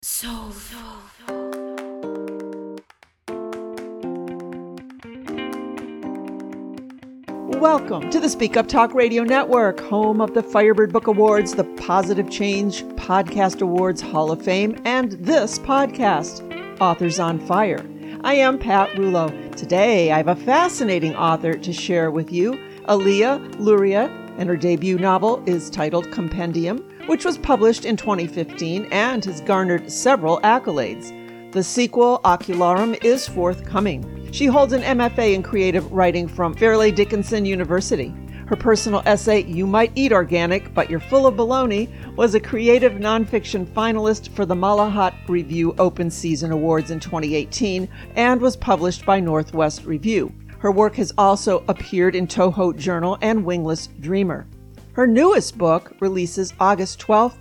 Welcome to the Speak Up Talk Radio Network, home of the Firebird Book Awards, the Positive Change Podcast Awards Hall of Fame, and this podcast, Authors on Fire. I am Pat Rulo. Today, I have a fascinating author to share with you, Aliyah Luria, and her debut novel is titled Compendium, which was published in 2015 and has garnered several accolades. The sequel, Ocularum, is forthcoming. She holds an MFA in creative writing from Fairleigh Dickinson University. Her personal essay, You Might Eat Organic, But You're Full of Baloney, was a creative nonfiction finalist for the Malahat Review Open Season Awards in 2018 and was published by Northwest Review. Her work has also appeared in Toho Journal and Wingless Dreamer. Her newest book releases August 12,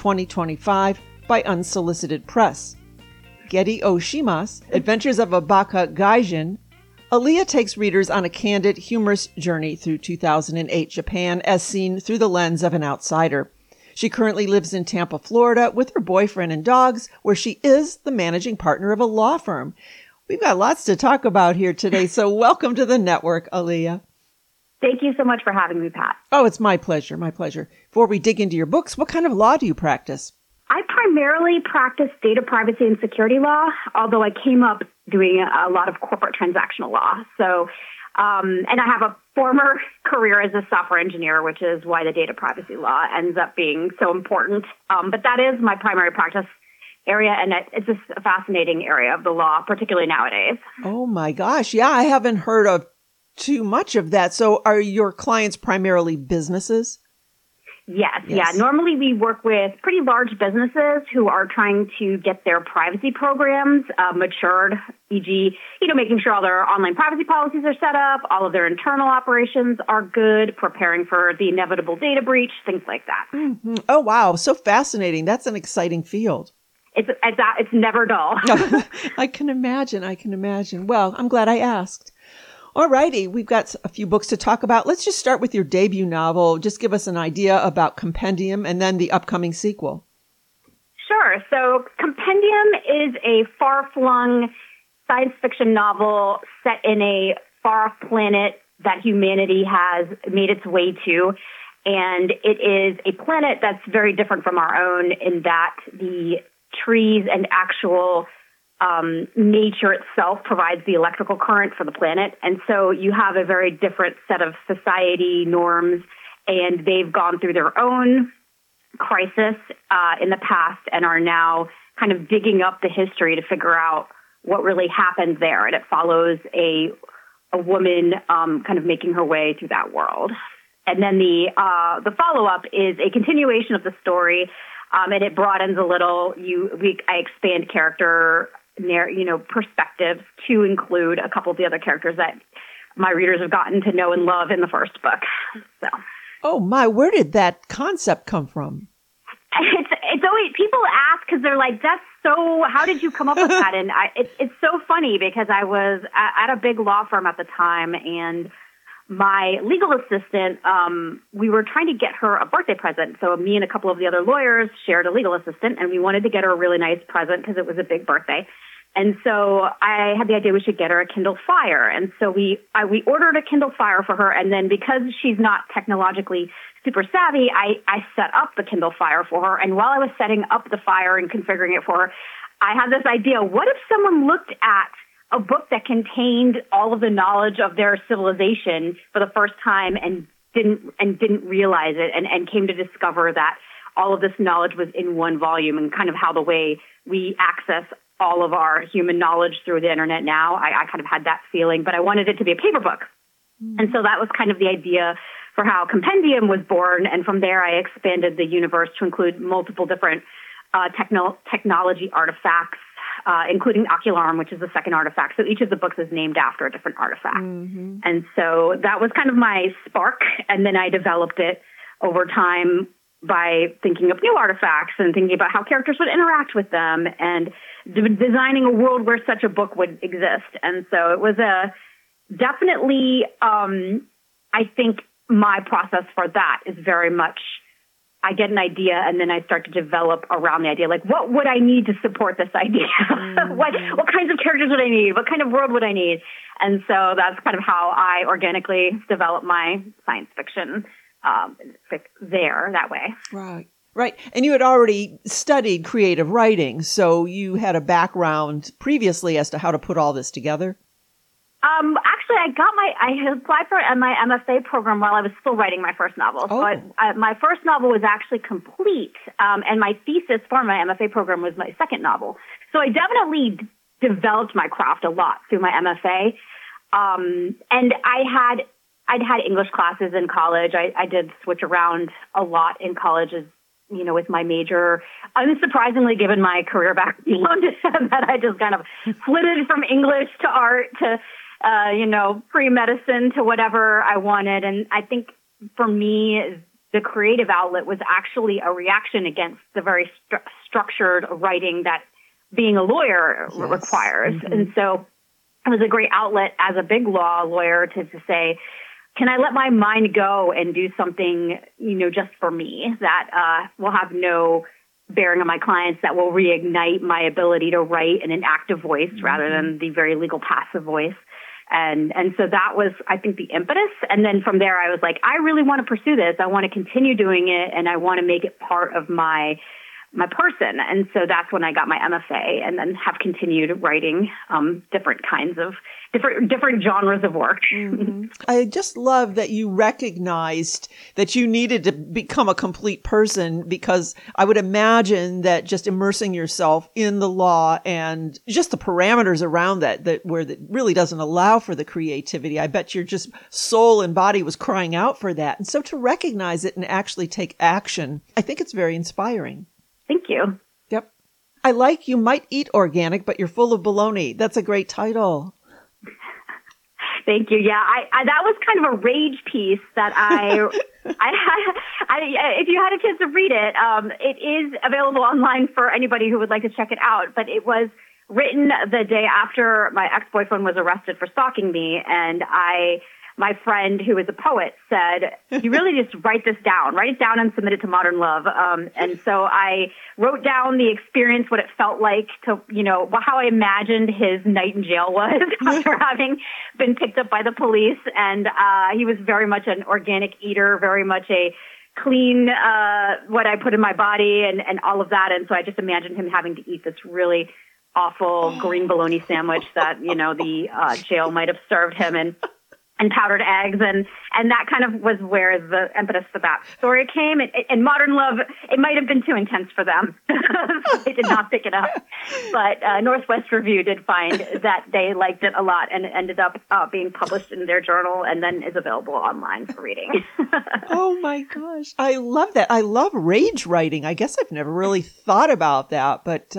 2025 by Unsolicited Press. Gedi Oshima's Adventures of a Baka Gaijin, Aliyah takes readers on a candid, humorous journey through 2008 Japan as seen through the lens of an outsider. She currently lives in Tampa, Florida with her boyfriend and dogs, where she is the managing partner of a law firm. We've got lots to talk about here today, so welcome to the network, Aliyah. Thank you so much for having me, Pat. Oh, it's my pleasure, my pleasure. Before we dig into your books, what kind of law do you practice? I primarily practice data privacy and security law, although I came up doing a lot of corporate transactional law. So, and I have a former career as a software engineer, which is why the data privacy law ends up being so important. But that is my primary practice area, and it's just a fascinating area of the law, particularly nowadays. Oh my gosh. Yeah, I haven't heard of too much of that. So are your clients primarily businesses? Yes. Yeah. Normally we work with pretty large businesses who are trying to get their privacy programs matured, e.g., making sure all their online privacy policies are set up, all of their internal operations are good, preparing for the inevitable data breach, things like that. Mm-hmm. Oh, wow. So fascinating. That's an exciting field. It's never dull. I can imagine. Well, I'm glad I asked. All righty. We've got a few books to talk about. Let's just start with your debut novel. Just give us an idea about Compendium and then the upcoming sequel. Sure. So Compendium is a far-flung science fiction novel set in a far-off planet that humanity has made its way to. And it is a planet that's very different from our own in that the trees and actual nature itself provides the electrical current for the planet. And so you have a very different set of society norms, and they've gone through their own crisis in the past and are now kind of digging up the history to figure out what really happened there. And it follows a woman kind of making her way through that world. And then the follow-up is a continuation of the story, and it broadens a little. I expand character perspectives to include a couple of the other characters that my readers have gotten to know and love in the first book. So, oh my, where did that concept come from? It's always, people ask because they're like, "That's so. How did you come up with that?" And it's so funny because I was at a big law firm at the time, and my legal assistant, we were trying to get her a birthday present. So me and a couple of the other lawyers shared a legal assistant, and we wanted to get her a really nice present because it was a big birthday. And so I had the idea we should get her a Kindle Fire. And so we ordered a Kindle Fire for her. And then because she's not technologically super savvy, I set up the Kindle Fire for her. And while I was setting up the Fire and configuring it for her, I had this idea, what if someone looked at a book that contained all of the knowledge of their civilization for the first time and didn't realize it and came to discover that all of this knowledge was in one volume, and kind of how the way we access all of our human knowledge through the internet now. I kind of had that feeling, but I wanted it to be a paper book. Mm-hmm. And so that was kind of the idea for how Compendium was born. And from there, I expanded the universe to include multiple different technology artifacts, including Ocularum, which is the second artifact. So each of the books is named after a different artifact. Mm-hmm. And so that was kind of my spark. And then I developed it over time by thinking of new artifacts and thinking about how characters would interact with them and designing a world where such a book would exist. And so it was definitely, I think my process for that is very much I get an idea and then I start to develop around the idea. Like, what would I need to support this idea? What kinds of characters would I need? What kind of world would I need? And so that's kind of how I organically develop my science fiction there that way. Right. Right. And you had already studied creative writing, so you had a background previously as to how to put all this together? Actually, I had applied for my MFA program while I was still writing my first novel. Oh. So my first novel was actually complete, and my thesis for my MFA program was my second novel. So I definitely developed my craft a lot through my MFA. And I'd had English classes in college. I did switch around a lot in college as, with my major. Unsurprisingly, given my career background, that I just kind of flitted from English to art to, pre-medicine to whatever I wanted. And I think for me, the creative outlet was actually a reaction against the very structured writing that being a lawyer requires. Mm-hmm. And so it was a great outlet as a big law lawyer to say, can I let my mind go and do something, just for me that will have no bearing on my clients, that will reignite my ability to write in an active voice rather than the very legal passive voice. And so that was, I think, the impetus. And then from there, I was like, I really want to pursue this. I want to continue doing it, and I want to make it part of my person. And so that's when I got my MFA, and then have continued writing different kinds of different genres of work. Mm-hmm. I just love that you recognized that you needed to become a complete person, because I would imagine that just immersing yourself in the law and just the parameters around that where that really doesn't allow for the creativity, I bet your just soul and body was crying out for that. And so to recognize it and actually take action, I think it's very inspiring. Thank you. Yep. I like You Might Eat Organic, but You're Full of Baloney. That's a great title. Thank you. Yeah, I that was kind of a rage piece that I if you had a chance to read it, it is available online for anybody who would like to check it out. But it was written the day after my ex-boyfriend was arrested for stalking me, and my friend, who is a poet, said, you really just write it down and submit it to Modern Love. And so I wrote down the experience, what it felt like to, how I imagined his night in jail was after having been picked up by the police. And he was very much an organic eater, very much a clean, what I put in my body and all of that. And so I just imagined him having to eat this really awful green bologna sandwich that, the jail might have served him, and powdered eggs, and that kind of was where the impetus for that story came. And Modern Love, it might have been too intense for them. They did not pick it up. But Northwest Review did find that they liked it a lot, and it ended up being published in their journal and then is available online for reading. Oh my gosh. I love that. I love rage writing. I guess I've never really thought about that, but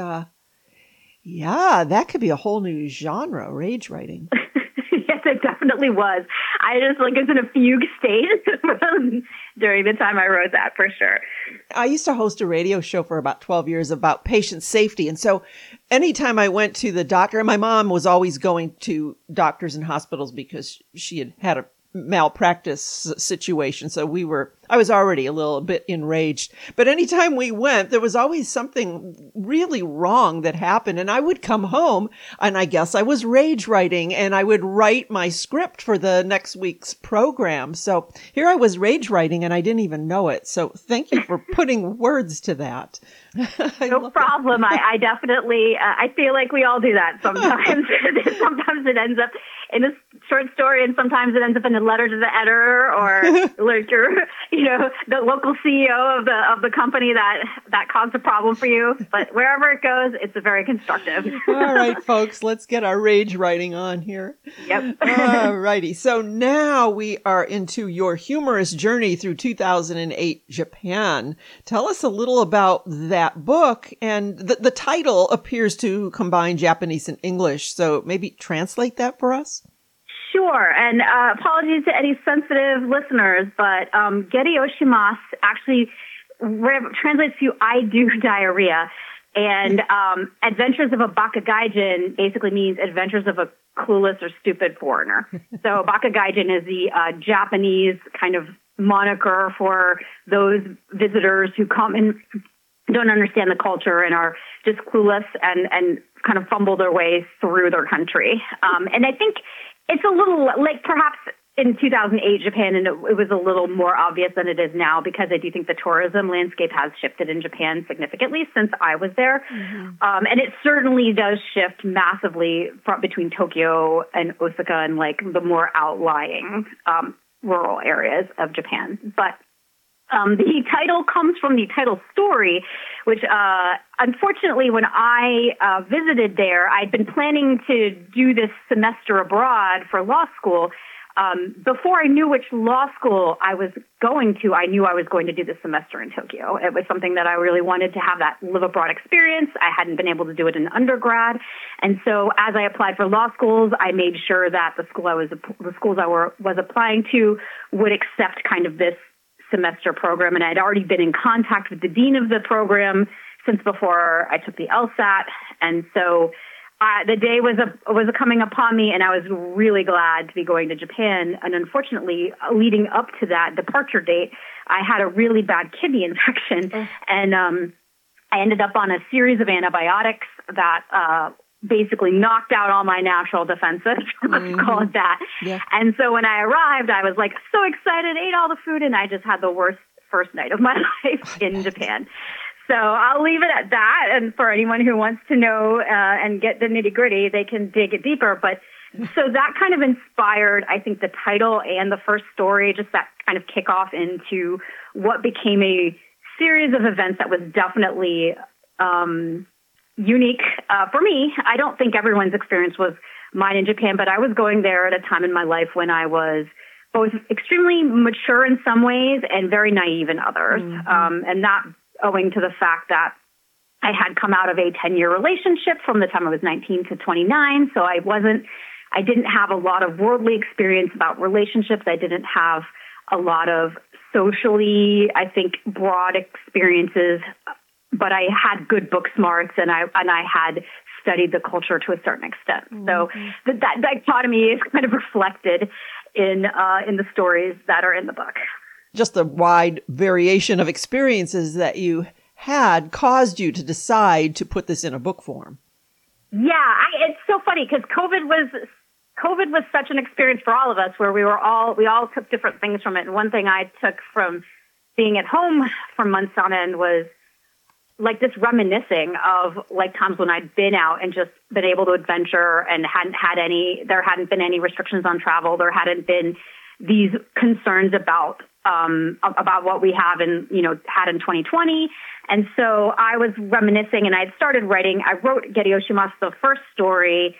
yeah, that could be a whole new genre, rage writing. Yes, it definitely was. I just was in a fugue state during the time I wrote that, for sure. I used to host a radio show for about 12 years about patient safety. And so anytime I went to the doctor, and my mom was always going to doctors and hospitals because she had a malpractice situation. So I was already a little bit enraged, but anytime we went, there was always something really wrong that happened. And I would come home, and I guess I was rage writing, and I would write my script for the next week's program. So here I was rage writing, and I didn't even know it. So thank you for putting words to that. No problem. I definitely, I feel like we all do that sometimes. Sometimes it ends up in a short story, and sometimes it ends up in a letter to the editor, or the local CEO of the company that caused a problem for you. But wherever it goes, it's very constructive. All right, folks, let's get our rage writing on here. Yep. All righty. So now we are into your humorous journey through 2008 Japan. Tell us a little about that book. And the title appears to combine Japanese and English. So maybe translate that for us. Sure, and apologies to any sensitive listeners, but Geri Oshimasu actually translates to I do diarrhea, and Adventures of a Bakagaijin basically means Adventures of a Clueless or Stupid Foreigner. So Bakagaijin is the Japanese kind of moniker for those visitors who come and don't understand the culture and are just clueless and kind of fumble their way through their country. And I think it's a little like perhaps in 2008 Japan, and it was a little more obvious than it is now, because I do think the tourism landscape has shifted in Japan significantly since I was there. And it certainly does shift massively between Tokyo and Osaka and like the more outlying rural areas of Japan. But the title comes from the title story, which unfortunately when I visited there, I'd been planning to do this semester abroad for law school. Before I knew which law school I was going to, I knew I was going to do this semester in Tokyo. It was something that I really wanted to have, that live abroad experience. I hadn't been able to do it in undergrad. And so as I applied for law schools, I made sure that the schools I was applying to would accept kind of this semester program. And I'd already been in contact with the dean of the program since before I took the LSAT. And so the day was coming upon me, and I was really glad to be going to Japan. And unfortunately, leading up to that departure date, I had a really bad kidney infection, and I ended up on a series of antibiotics that basically knocked out all my natural defenses. Let's call it that. Yeah. And so when I arrived, I was like so excited, ate all the food, and I just had the worst first night of my life in Japan. So I'll leave it at that. And for anyone who wants to know and get the nitty gritty, they can dig it deeper. But so that kind of inspired, I think, the title and the first story, just that kind of kickoff into what became a series of events that was definitely unique for me. I don't think everyone's experience was mine in Japan, but I was going there at a time in my life when I was both extremely mature in some ways and very naive in others. And that owing to the fact that I had come out of a 10-year relationship from the time I was 19 to 29. So I didn't have a lot of worldly experience about relationships. I didn't have a lot of socially, I think, broad experiences, but I had good book smarts and I had studied the culture to a certain extent. So that dichotomy is kind of reflected in the stories that are in the book. Just the wide variation of experiences that you had caused you to decide to put this in a book form. Yeah, it's so funny because COVID was such an experience for all of us, where we all took different things from it. And one thing I took from being at home for months on end was like this reminiscing of like times when I'd been out and just been able to adventure and there hadn't been any restrictions on travel. There hadn't been these concerns about what we had in 2020. And so I was reminiscing, and I had started writing. I wrote Geri Yoshimasu, the first story,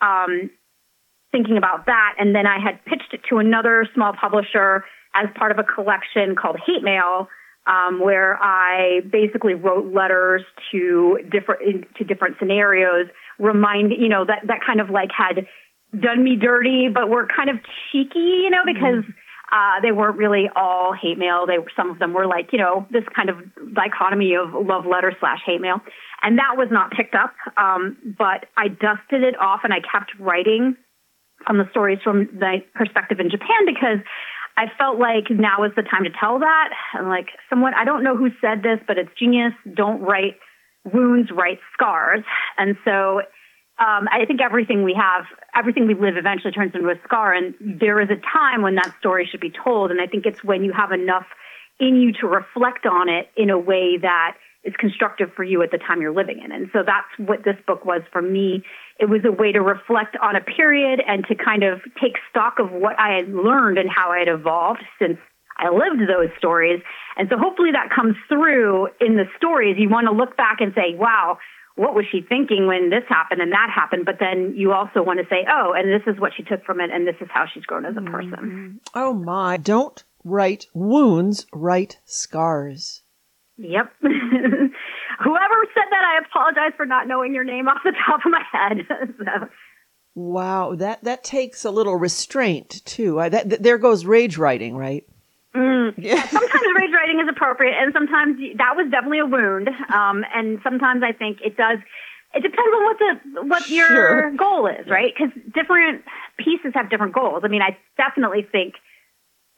thinking about that. And then I had pitched it to another small publisher as part of a collection called Hate Mail, where I basically wrote letters to different scenarios, that kind of like had done me dirty, but were kind of cheeky, because they weren't really all hate mail. Some of them were like, this kind of dichotomy of love letter / hate mail. And that was not picked up. But I dusted it off and I kept writing on the stories from the perspective in Japan, because I felt like now was the time to tell that. And like I don't know who said this, but it's genius. Don't write wounds, write scars. And so I think everything we live eventually turns into a scar. And there is a time when that story should be told. And I think it's when you have enough in you to reflect on it in a way that is constructive for you at the time you're living in. And so that's what this book was for me. It was a way to reflect on a period and to kind of take stock of what I had learned and how I had evolved since I lived those stories. And so hopefully that comes through in the stories. You want to look back and say, wow, what was she thinking when this happened and that happened? But then you also want to say, oh, and this is what she took from it, and this is how she's grown as a person. Oh my, don't write wounds, write scars. Yep. Whoever said that, I apologize for not knowing your name off the top of my head. So. Wow, that takes a little restraint too. There goes rage writing, right? Yeah. Sometimes rage writing is appropriate, and sometimes that was definitely a wound. And sometimes I think it does. It depends on what your goal is, right? Because different pieces have different goals. I mean, I definitely think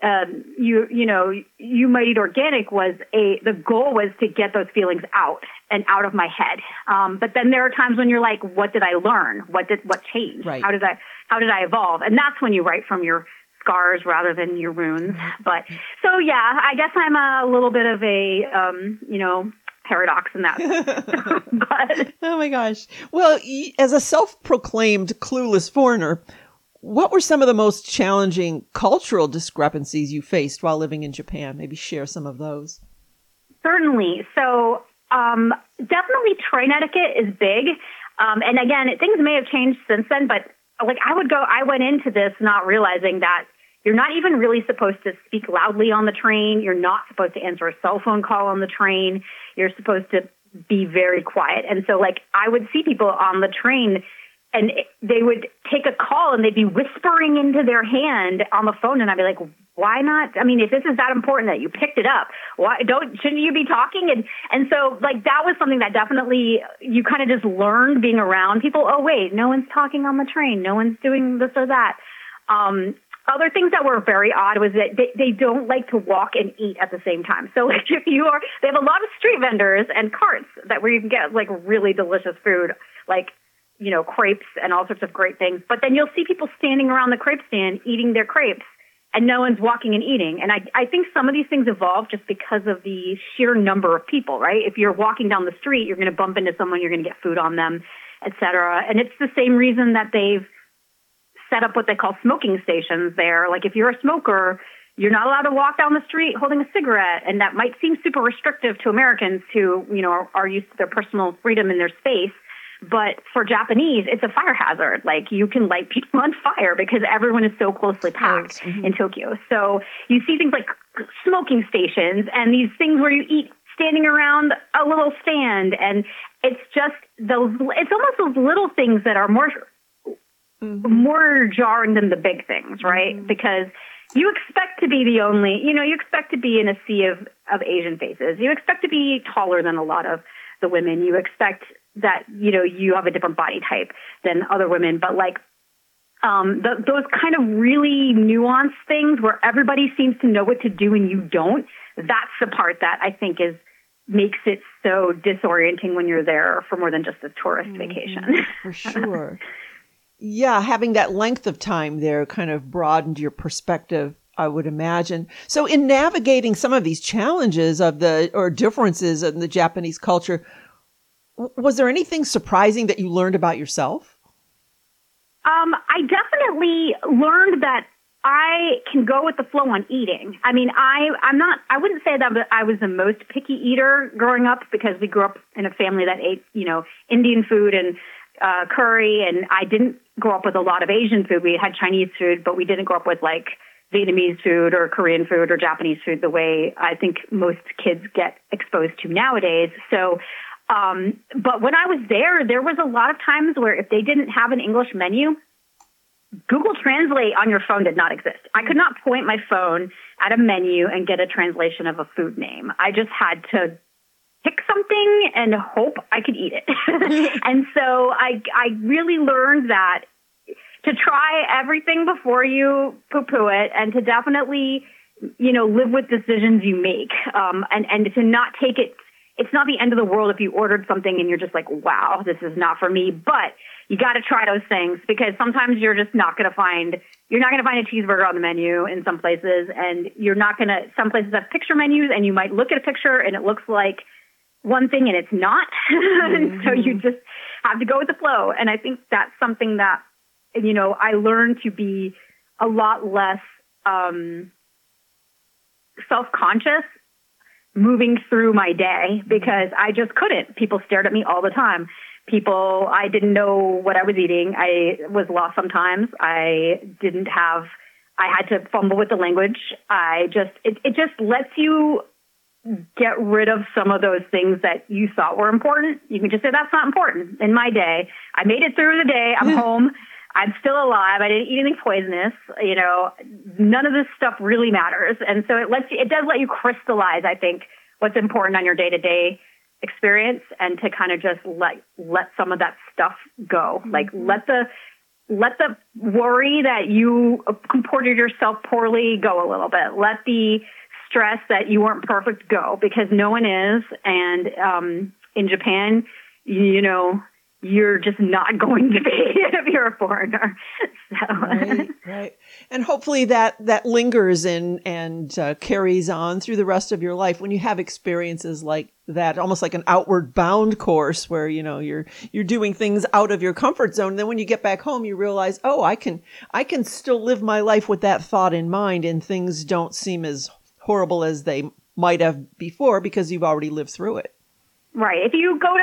you might eat organic the goal was to get those feelings out and out of my head. But then there are times when you're like, what did I learn? What changed? Right. How did I evolve? And that's when you write from your scars rather than your wounds. But so, yeah, I guess I'm a little bit of a, paradox in that. But, oh my gosh. Well, as a self-proclaimed clueless foreigner, what were some of the most challenging cultural discrepancies you faced while living in Japan? Maybe share some of those. Certainly. So definitely train etiquette is big. And again, things may have changed since then, but like I went into this not realizing that you're not even really supposed to speak loudly on the train. You're not supposed to answer a cell phone call on the train. You're supposed to be very quiet. And so like I would see people on the train and they would take a call and they'd be whispering into their hand on the phone. And I'd be like, why not? I mean, if this is that important that you picked it up, shouldn't you be talking? And so like that was something that definitely you kind of just learned being around people. Oh, wait, no one's talking on the train. No one's doing this or that. Other things that were very odd was that they don't like to walk and eat at the same time. So like they have a lot of street vendors and carts where you can get like really delicious food, like, crepes and all sorts of great things. But then you'll see people standing around the crepe stand eating their crepes and no one's walking and eating. And I think some of these things evolve just because of the sheer number of people, right? If you're walking down the street, you're going to bump into someone, you're going to get food on them, et cetera. And it's the same reason that they've set up what they call smoking stations there. Like if you're a smoker, you're not allowed to walk down the street holding a cigarette. And that might seem super restrictive to Americans who, are used to their personal freedom in their space. But for Japanese, it's a fire hazard. Like you can light people on fire because everyone is so closely packed in Tokyo. So you see things like smoking stations and these things where you eat standing around a little stand. And it's just it's almost those little things that are more jarring than the big things, right? Because you expect to be the only, you expect to be in a sea of Asian faces. You expect to be taller than a lot of the women. You expect that, you have a different body type than other women. But like those kind of really nuanced things where everybody seems to know what to do and you don't, that's the part that I think makes it so disorienting when you're there for more than just a tourist vacation. For sure. Yeah, having that length of time there kind of broadened your perspective, I would imagine. So in navigating some of these challenges or differences in the Japanese culture, was there anything surprising that you learned about yourself? I definitely learned that I can go with the flow on eating. I mean, I wouldn't say that I was the most picky eater growing up because we grew up in a family that ate, Indian food and curry, and I didn't grow up with a lot of Asian food. We had Chinese food, but we didn't grow up with like Vietnamese food or Korean food or Japanese food the way I think most kids get exposed to nowadays. So, but when I was there was a lot of times where if they didn't have an English menu, Google Translate on your phone did not exist. I could not point my phone at a menu and get a translation of a food name. I just had to pick something and hope I could eat it. And so I really learned that to try everything before you poo-poo it and to definitely, live with decisions you make. And to not take it, it's not the end of the world if you ordered something and you're just like, wow, this is not for me. But you got to try those things because sometimes you're just not going to find a cheeseburger on the menu in some places. And some places have picture menus and you might look at a picture and it looks like one thing and it's not. And so you just have to go with the flow. And I think that's something that, I learned to be a lot less self-conscious moving through my day because I just couldn't. People stared at me all the time. I didn't know what I was eating. I was lost sometimes. I had to fumble with the language. It just lets you get rid of some of those things that you thought were important. You can just say, that's not important in my day. I made it through the day. I'm home. I'm still alive. I didn't eat anything poisonous. None of this stuff really matters. And so it does let you crystallize, I think, what's important on your day-to-day experience and to kind of just let some of that stuff go. Like let the let the worry that you comported yourself poorly go a little bit. Let the stress that you weren't perfect go, because no one is. And in Japan, you know, you're just not going to be if you're a foreigner. So. Right. And hopefully that lingers and carries on through the rest of your life when you have experiences like that, almost like an outward bound course where, you know, you're doing things out of your comfort zone. And then when you get back home, you realize, oh, I can still live my life with that thought in mind, and things don't seem as horrible as they might have before because you've already lived through it. Right. If you go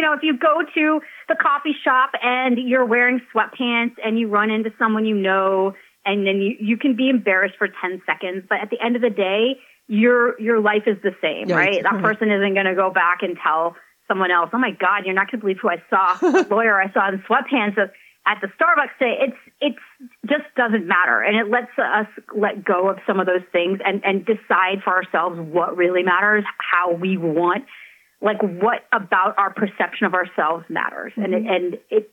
to the coffee shop and you're wearing sweatpants and you run into someone you know, and then you can be embarrassed for 10 seconds, but at the end of the day, your life is the same, right? That person isn't going to go back and tell someone else, oh my God, you're not going to believe who I saw, the lawyer I saw in sweatpants at the Starbucks today. It just doesn't matter. And it lets us let go of some of those things and decide for ourselves what really matters, how we want, like what about our perception of ourselves matters. Mm-hmm.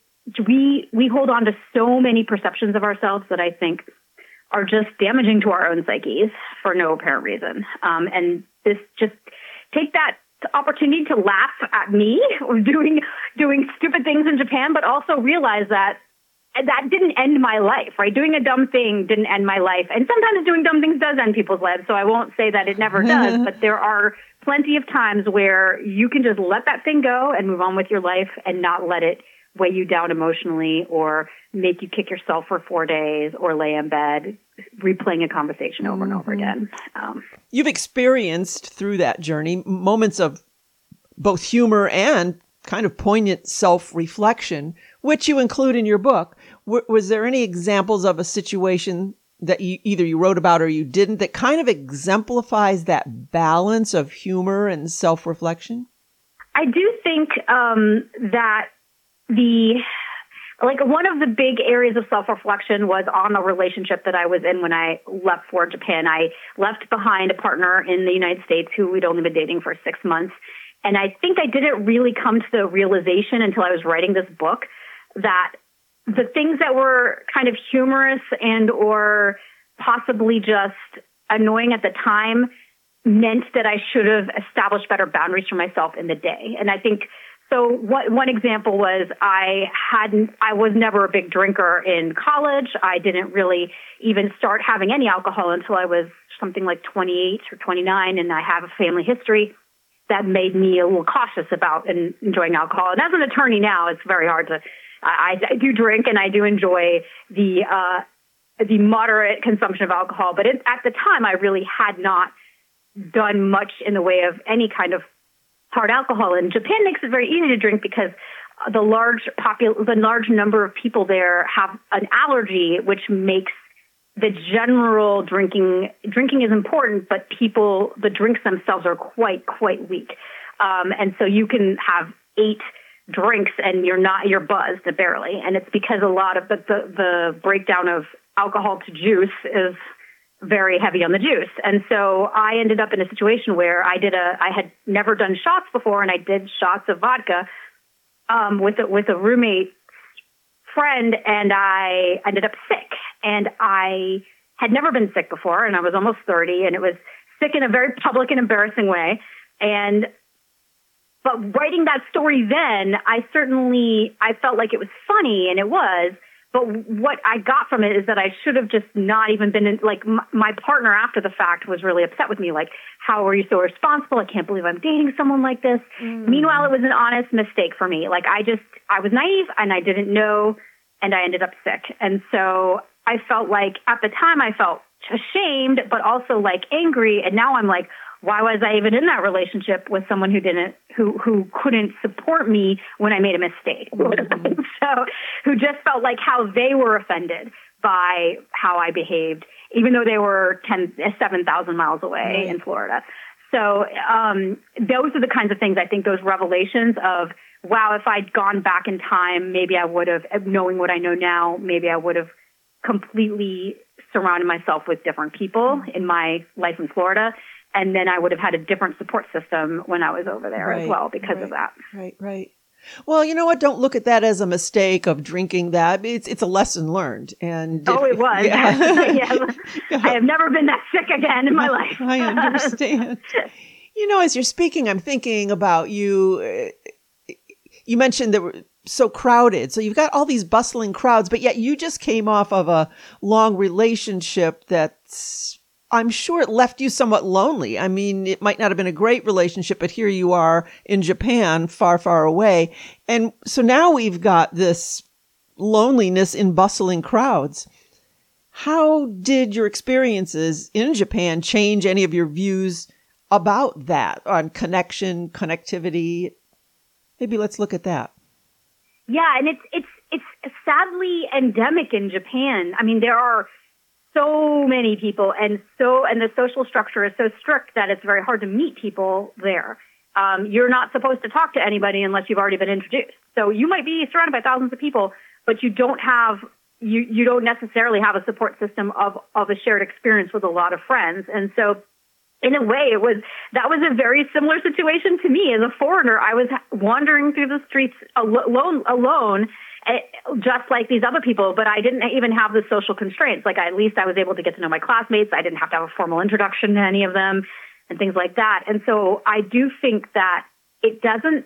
We hold on to so many perceptions of ourselves that I think are just damaging to our own psyches for no apparent reason. And this just take that opportunity to laugh at me doing stupid things in Japan, but also realize that didn't end my life, right? Doing a dumb thing didn't end my life. And sometimes doing dumb things does end people's lives. So I won't say that it never does, but there are plenty of times where you can just let that thing go and move on with your life and not let it weigh you down emotionally or make you kick yourself for 4 days or lay in bed replaying a conversation over and over again. You've experienced through that journey moments of both humor and kind of poignant self-reflection, which you include in your book. Was there any examples of a situation that you wrote about or you didn't that kind of exemplifies that balance of humor and self-reflection? I do think that one of the big areas of self-reflection was on a relationship that I was in when I left for Japan. I left behind a partner in the United States who we'd only been dating for 6 months. And I think I didn't really come to the realization until I was writing this book that the things that were kind of humorous and or possibly just annoying at the time meant that I should have established better boundaries for myself in the day. And I think so. One example was I was never a big drinker in college. I didn't really even start having any alcohol until I was something like 28 or 29, and I have a family history that made me a little cautious about enjoying alcohol. And as an attorney now, it's very hard to. I do drink and I do enjoy the moderate consumption of alcohol, but at the time I really had not done much in the way of any kind of hard alcohol. And Japan makes it very easy to drink because the large number of people there have an allergy, which makes the general drinking is important, but the drinks themselves are quite weak. And so you can have 8 drinks and you're buzzed barely. And it's because a lot of the breakdown of alcohol to juice is very heavy on the juice. And so I ended up in a situation where I had never done shots before, and I did shots of vodka, with a roommate friend, and I ended up sick. And I had never been sick before, and I was almost 30, and it was sick in a very public and embarrassing way. But writing that story then, I felt like it was funny, and it was. But what I got from it is that I should have just not even been in, my partner after the fact was really upset with me. Like, how are you so responsible? I can't believe I'm dating someone like this. Meanwhile, it was an honest mistake for me. Like, I was naive and I didn't know, and I ended up sick. And so I felt like at the time I felt ashamed, but also like angry. And now I'm like, why was I even in that relationship with someone who couldn't support me when I made a mistake? So who just felt like how they were offended by how I behaved, even though they were 7,000 miles away in Florida. So those are the kinds of things, I think, those revelations of, wow, if I'd gone back in time, maybe I would have, knowing what I know now, maybe I would have completely surrounded myself with different people in my life in Florida. And then I would have had a different support system when I was over there as well because of that. Right. Well, you know what? Don't look at that as a mistake of drinking that. It's a lesson learned. And it was. Yeah. Yeah. I have never been that sick again in my life. I understand. As you're speaking, I'm thinking about you. You mentioned that we're so crowded. So you've got all these bustling crowds, but yet you just came off of a long relationship that's, I'm sure it left you somewhat lonely. I mean, it might not have been a great relationship, but here you are in Japan, far, far away. And so now we've got this loneliness in bustling crowds. How did your experiences in Japan change any of your views about that, on connection, connectivity? Maybe let's look at that. Yeah, and it's sadly endemic in Japan. I mean, there are so many people, and the social structure is so strict that it's very hard to meet people there. You're not supposed to talk to anybody unless you've already been introduced. So you might be surrounded by thousands of people, but you don't necessarily have a support system of a shared experience with a lot of friends. And so in a way, that was a very similar situation to me as a foreigner. I was wandering through the streets alone, just like these other people, but I didn't even have the social constraints. Like, at least I was able to get to know my classmates. I didn't have to have a formal introduction to any of them and things like that. And so I do think that it kind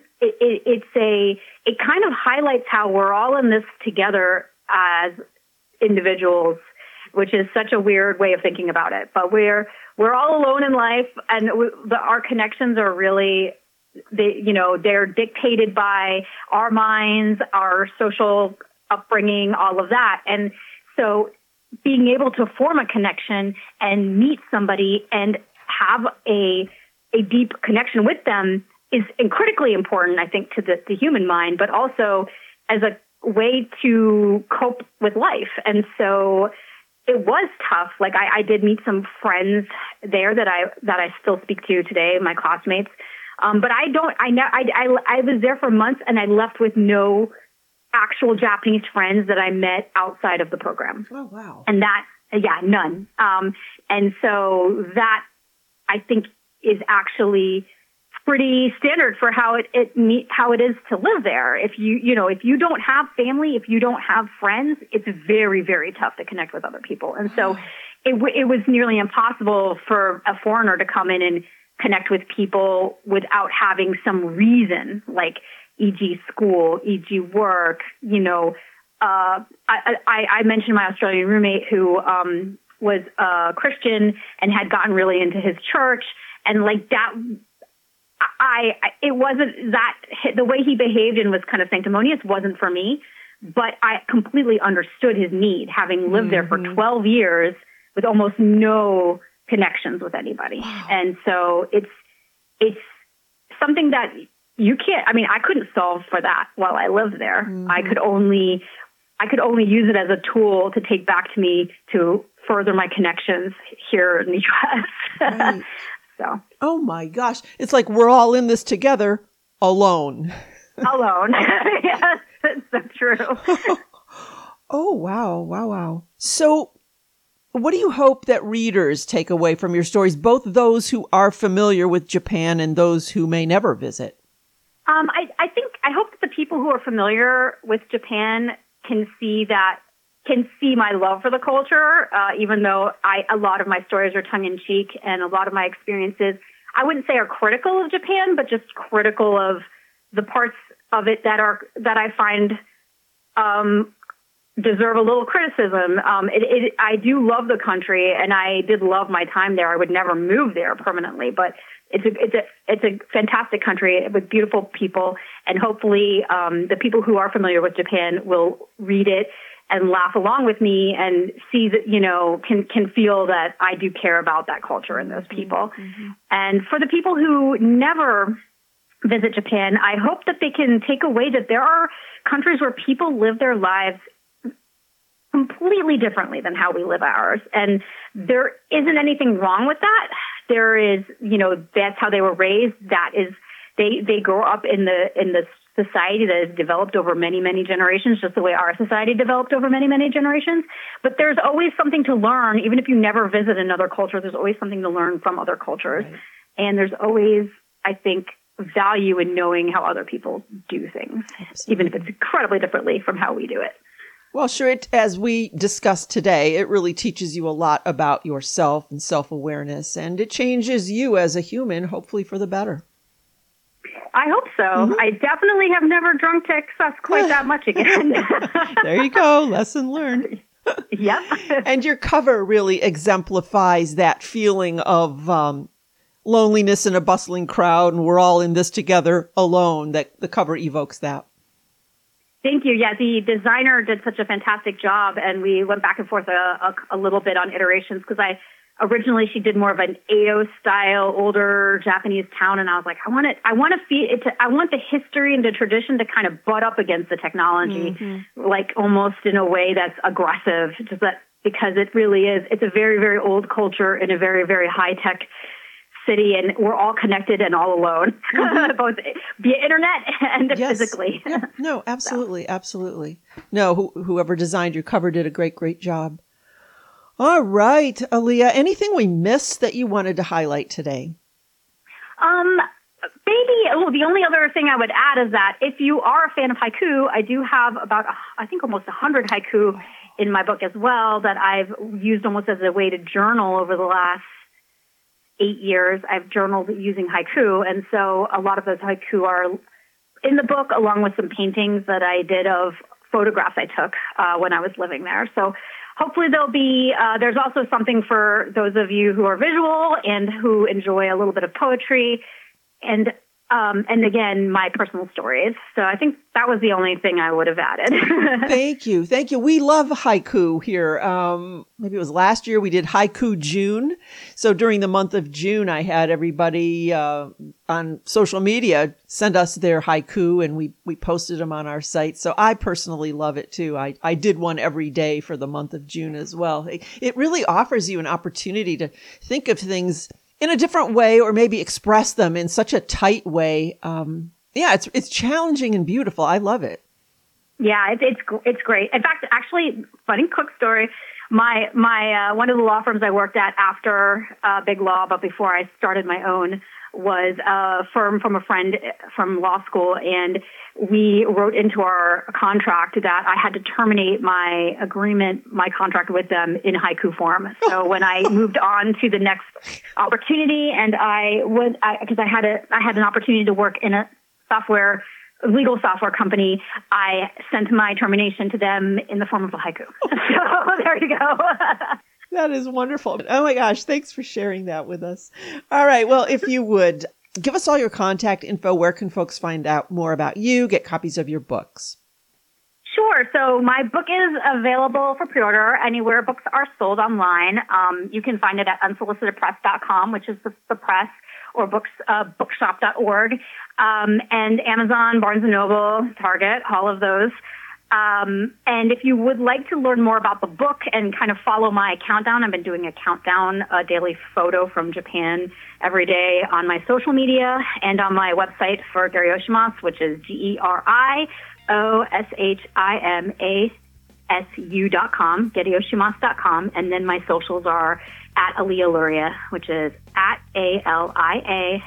of highlights how we're all in this together as individuals, which is such a weird way of thinking about it. But we're all alone in life, and our connections are really, they're dictated by our minds, our social upbringing, all of that. And so being able to form a connection and meet somebody and have a deep connection with them is critically important, I think, to the human mind, but also as a way to cope with life. And so it was tough. Like, I did meet some friends there that I still speak to today, my classmates. But I was there for months, and I left with no actual Japanese friends that I met outside of the program. Oh, wow. And none. And so that, I think, is actually pretty standard for how it is to live there. If you don't have family, if you don't have friends, it's very, very tough to connect with other people. And so it was nearly impossible for a foreigner to come in and connect with people without having some reason, like e.g. school, e.g. work. I mentioned my Australian roommate who was a Christian and had gotten really into his church, and like that. It wasn't that the way he behaved and was kind of sanctimonious wasn't for me, but I completely understood his need, having lived there for 12 years with almost no connections with anybody. Wow. And so it's something that you can't, I mean, I couldn't solve for that while I lived there. Mm-hmm. I could only use it as a tool to take back to me to further my connections here in the U.S. Right. So. Oh my gosh. It's like we're all in this together alone. Alone. Yes, that's so true. Oh, wow. Wow. So what do you hope that readers take away from your stories, both those who are familiar with Japan and those who may never visit? I hope that the people who are familiar with Japan can see my love for the culture, even though a lot of my stories are tongue-in-cheek and a lot of my experiences, I wouldn't say are critical of Japan, but just critical of the parts of it that I find deserve a little criticism. I do love the country, and I did love my time there. I would never move there permanently, but it's a fantastic country with beautiful people, and hopefully the people who are familiar with Japan will read it and laugh along with me and see that, can feel that I do care about that culture and those people. Mm-hmm. And for the people who never visit Japan, I hope that they can take away that there are countries where people live their lives completely differently than how we live ours. And there isn't anything wrong with that. There is, that's how they were raised. That is, they grow up in the society that has developed over many, many generations, just the way our society developed over many, many generations. But there's always something to learn. Even if you never visit another culture, there's always something to learn from other cultures. Right. And there's always, I think, value in knowing how other people do things, even if it's incredibly differently from how we do it. Well, sure. As we discussed today, it really teaches you a lot about yourself and self-awareness, and it changes you as a human, hopefully for the better. I hope so. Mm-hmm. I definitely have never drunk to excess quite that much again. There you go. Lesson learned. Yep. And your cover really exemplifies that feeling of loneliness in a bustling crowd, and we're all in this together alone. That the cover evokes that. Thank you. Yeah, the designer did such a fantastic job, and we went back and forth a little bit on iterations because originally she did more of an Edo style, older Japanese town, and I was like, I want the history and the tradition to kind of butt up against the technology, like almost in a way that's aggressive, just that because it really is. It's a very, very old culture in a very, very high tech city, and we're all connected and all alone, both via internet and physically. Yeah. No, absolutely. Absolutely. No, whoever designed your cover did a great job. All right, Aaliyah, anything we missed that you wanted to highlight today? The only other thing I would add is that if you are a fan of haiku, I do have almost 100 haiku in my book as well that I've used almost as a way to journal over the last 8 years. I've journaled using haiku, and so a lot of those haiku are in the book, along with some paintings that I did of photographs I took when I was living there. So hopefully there's also something for those of you who are visual and who enjoy a little bit of poetry and again, my personal stories. So I think that was the only thing I would have added. Thank you. We love haiku here. Maybe it was last year we did Haiku June. So during the month of June, I had everybody on social media send us their haiku, and we posted them on our site. So I personally love it too. I did one every day for the month of June as well. It really offers you an opportunity to think of things in a different way, or maybe express them in such a tight way. It's challenging and beautiful. I love it. Yeah, it's great. In fact, actually, funny quick story. My one of the law firms I worked at after Big Law, but before I started my own, was a firm from a friend from law school, and we wrote into our contract that I had to terminate my contract with them in haiku form. So when I moved on to the next opportunity, and because I had an opportunity to work in a legal software company, I sent my termination to them in the form of a haiku. So there you go. That is wonderful. Oh my gosh. Thanks for sharing that with us. All right. Well, if you would give us all your contact info, where can folks find out more about you, get copies of your books? Sure. So my book is available for pre-order anywhere books are sold online. You can find it at unsolicitedpress.com, which is the press, or bookshop.org, and Amazon, Barnes & Noble, Target, all of those. And if you would like to learn more about the book and kind of follow my countdown, I've been doing a countdown, a daily photo from Japan every day on my social media and on my website for Gary Yoshimasa, which is GeriOshimasu.com, GeriOshimasu.com. And then my socials are at Aaliyah Luria, which is at ALIALURIA.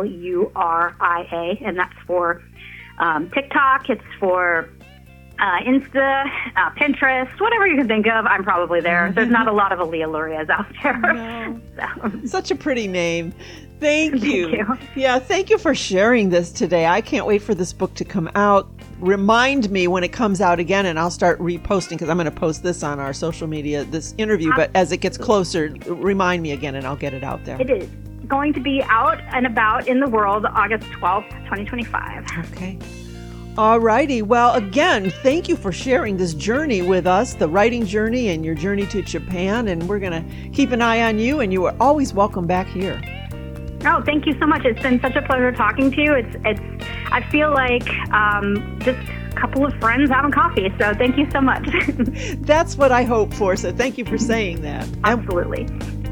And that's for TikTok. It's for Insta, Pinterest, whatever you can think of, I'm probably there. There's not a lot of Aaliyah Lurias out there. No. Such a pretty name. Thank you. Yeah, thank you for sharing this today. I can't wait for this book to come out. Remind me when it comes out again, and I'll start reposting, because I'm going to post this on our social media, this interview. But as it gets closer, remind me again, and I'll get it out there. It is going to be out and about in the world August 12th, 2025. Okay. All righty. Well, again, thank you for sharing this journey with us, the writing journey and your journey to Japan. And we're going to keep an eye on you, and you are always welcome back here. Oh, thank you so much. It's been such a pleasure talking to you. I feel like just a couple of friends having coffee. So thank you so much. That's what I hope for. So thank you for saying that. Absolutely.